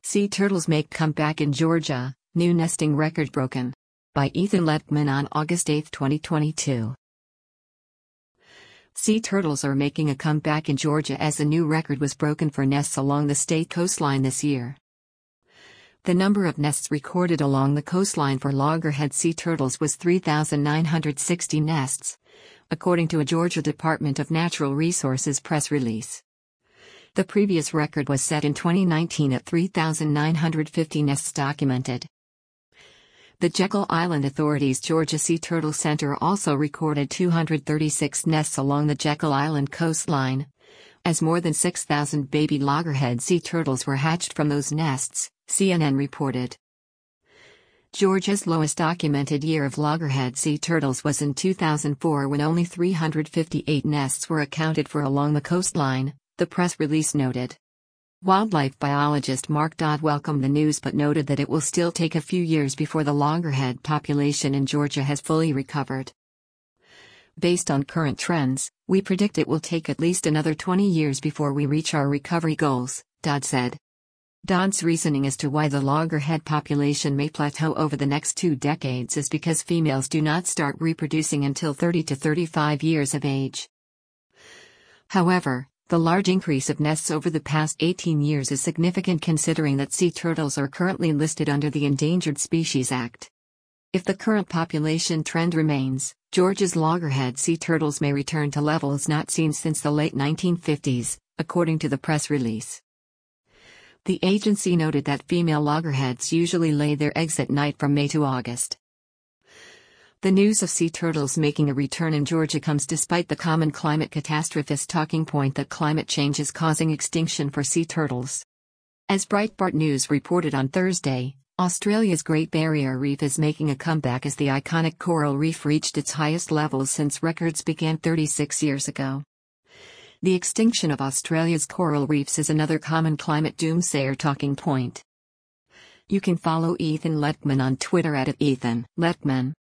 Sea turtles make comeback in Georgia, new nesting record broken. By Ethan Letman on August 8, 2022. Sea turtles are making a comeback in Georgia as a new record was broken for nests along the state coastline this year. The number of nests recorded along the coastline for loggerhead sea turtles was 3,960 nests, according to a Georgia Department of Natural Resources press release. The previous record was set in 2019 at 3,950 nests documented. The Jekyll Island Authority's Georgia Sea Turtle Center also recorded 236 nests along the Jekyll Island coastline, as more than 6,000 baby loggerhead sea turtles were hatched from those nests, CNN reported. Georgia's lowest documented year of loggerhead sea turtles was in 2004 when only 358 nests were accounted for along the coastline, the press release noted. Wildlife biologist Mark Dodd welcomed the news but noted that it will still take a few years before the loggerhead population in Georgia has fully recovered. Based on current trends, we predict it will take at least another 20 years before we reach our recovery goals, Dodd said. Dodd's reasoning as to why the loggerhead population may plateau over the next 2 decades is because females do not start reproducing until 30 to 35 years of age. However, the large increase of nests over the past 18 years is significant considering that sea turtles are currently listed under the Endangered Species Act. If the current population trend remains, Georgia's loggerhead sea turtles may return to levels not seen since the late 1950s, according to the press release. The agency noted that female loggerheads usually lay their eggs at night from May to August. The news of sea turtles making a return in Georgia comes despite the common climate catastrophist talking point that climate change is causing extinction for sea turtles. As Breitbart News reported on Thursday, Australia's Great Barrier Reef is making a comeback as the iconic coral reef reached its highest levels since records began 36 years ago. The extinction of Australia's coral reefs is another common climate doomsayer talking point. You can follow Ethan Letman on Twitter at @EthanLetman.